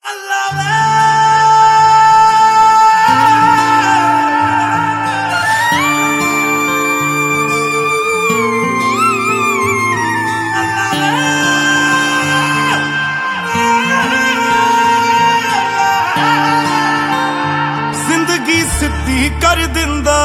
जिंदगी सिद्धी कर दिंदा,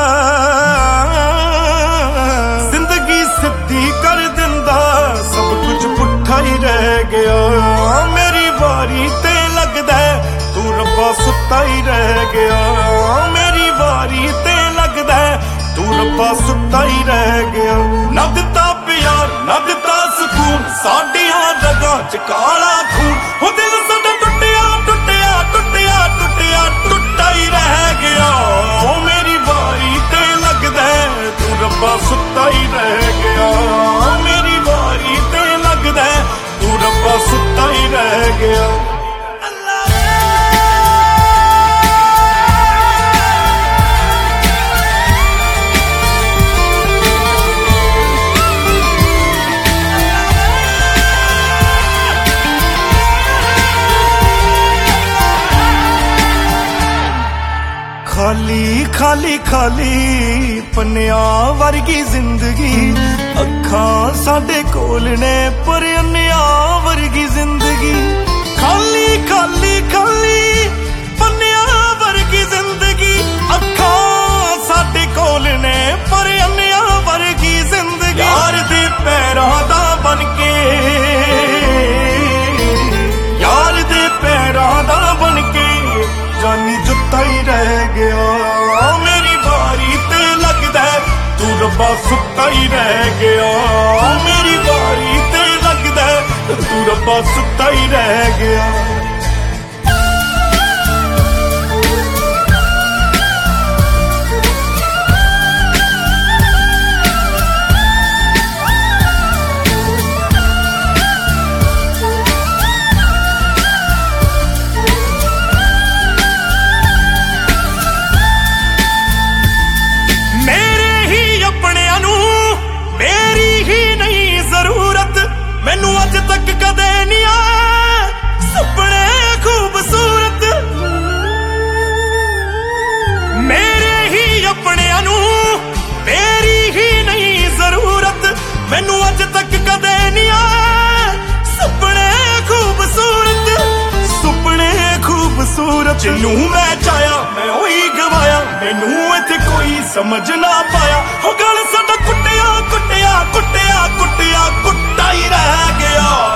जिंदगी सिद्धी कर दिंदा, सब कुछ पुट्ठा ही रह गया। मेरी बारी ते लगदा तू रब्बा सुत्ता ही रह गया। मेरी बारी ते लगदा तू रब्बा सुत्ता ही रह गया। ना दिता प्यार ना दिता सुकून, साडियां रगां च काला खून। हो दिल साडा टुटिया टुटिया टुटिया टुटिया टुटा ही रह गया। ओ मेरी बारी ते लगदा तू रब्बा सुत्ता ही रह गया। मेरी बारी ते लगदा तू रब्बा सुत्ता ही रह गया। खाली खाली खाली पन्निया वर्गी जिंदगी, अखां साडे कोल ने पर अन्निया वर्गी जिंदगी। खाली खाली खाली पन्निया वर्गी जिंदगी, अखां साडे कोल ने पर अन्निया वर्गी जिंदगी। यार दे पैरां दा बनके, यार दे पैरां दा बनके जानी जुत्ता ही रह गया। मेरी बारी ते लगदा तू रब्बा सुत्ता ही रह गया। मेरी बारी ते लगदा तू रब्बा सुत्ता ही रह गया। मैनू अज तक कदे नहीं आए सुपने खूबसूरत, मेरे ही अपने नू तेरी ही नहीं जरूरत। मैनू अज तक कदे नहीं आए सुपने खूबसूरत, सुपने खूबसूरत। जिन्नू मैं चाया मैं उही गवाया, मैनू इत्थे कोई समझ ना पाया। हो गल साडा कुटिया कुटिया कुटिया कुटिया कुट्टा ही रह गया।